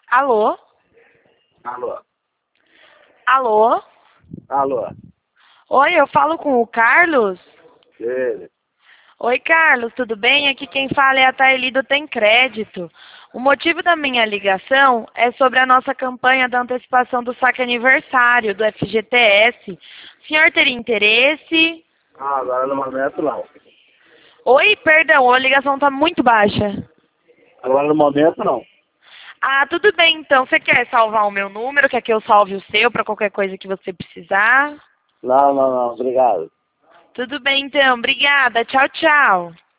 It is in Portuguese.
Alô? Alô? Alô? Alô? Oi, eu falo com o Carlos? Ele? Oi, Carlos, tudo bem? Aqui quem fala é a Taeli do Tem Crédito. O motivo da minha ligação é sobre a nossa campanha da antecipação do saque aniversário do FGTS. O senhor teria interesse? Agora no momento não. Oi, perdão, a ligação está muito baixa. Agora no momento não. Ah, tudo bem então. Você quer salvar o meu número? Quer que eu salve o seu para qualquer coisa que você precisar? Não, obrigado. Tudo bem então, obrigada. Tchau, tchau.